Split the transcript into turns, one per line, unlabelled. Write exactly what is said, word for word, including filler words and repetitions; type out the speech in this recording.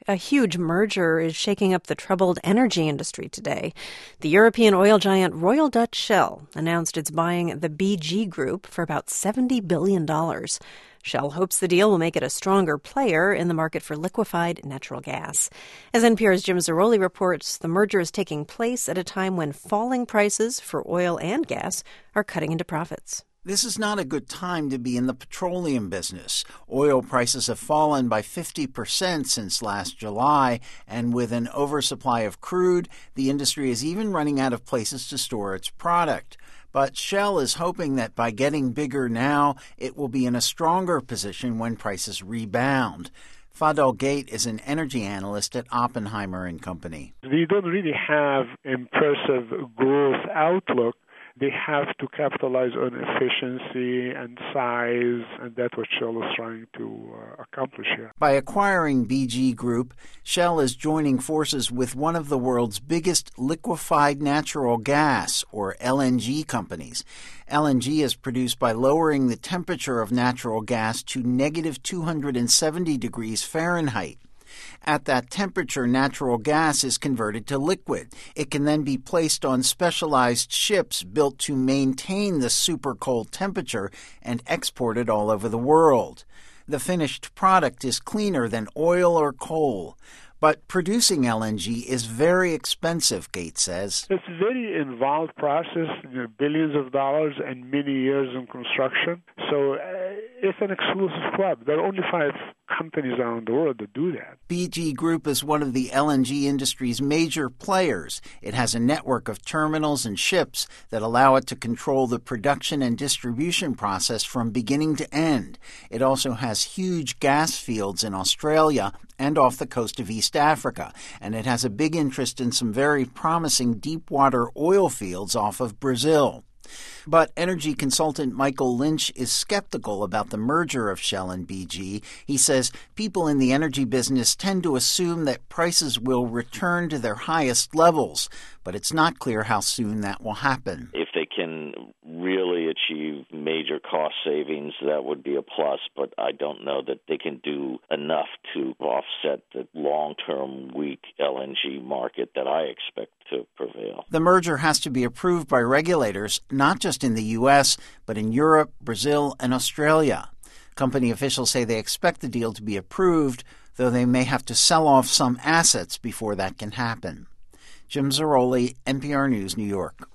A huge merger is shaking up the troubled energy industry today. The European oil giant Royal Dutch Shell announced it's buying the B G Group for about seventy billion dollars. Shell hopes the deal will make it a stronger player in the market for liquefied natural gas. As N P R's Jim Zarroli reports, the merger is taking place at a time when falling prices for oil and gas are cutting into profits.
This is not a good time to be in the petroleum business. Oil prices have fallen by fifty percent since last July, and with an oversupply of crude, the industry is even running out of places to store its product. But Shell is hoping that by getting bigger now, it will be in a stronger position when prices rebound. Fadel Gate is an energy analyst at Oppenheimer and Company.
They don't really have impressive growth outlook. They have to capitalize on efficiency and size, and that's what Shell is trying to uh, accomplish here.
By acquiring B G Group, Shell is joining forces with one of the world's biggest liquefied natural gas, or L N G, companies. L N G is produced by lowering the temperature of natural gas to negative two hundred seventy degrees Fahrenheit. At that temperature, natural gas is converted to liquid. It can then be placed on specialized ships built to maintain the super cold temperature and exported all over the world. The finished product is cleaner than oil or coal. But producing L N G is very expensive, Gates says.
It's a very involved process, you know, billions of dollars and many years in construction. So uh, it's an exclusive club. There are only five companies around the world that do that.
B G Group is one of the L N G industry's major players. It has a network of terminals and ships that allow it to control the production and distribution process from beginning to end. It also has huge gas fields in Australia and off the coast of East Africa, and it has a big interest in some very promising deep-water oil fields off of Brazil. But energy consultant Michael Lynch is skeptical about the merger of Shell and B G. He says people in the energy business tend to assume that prices will return to their highest levels, but it's not clear how soon that will happen.
If they can really achieve major cost savings, that would be a plus, but I don't know that they can do enough to offset the long-term weak L N G market that I expect to prevail.
The merger has to be approved by regulators, not just in the U S, but in Europe, Brazil, and Australia. Company officials say they expect the deal to be approved, though they may have to sell off some assets before that can happen. Jim Zarroli, N P R News, New York.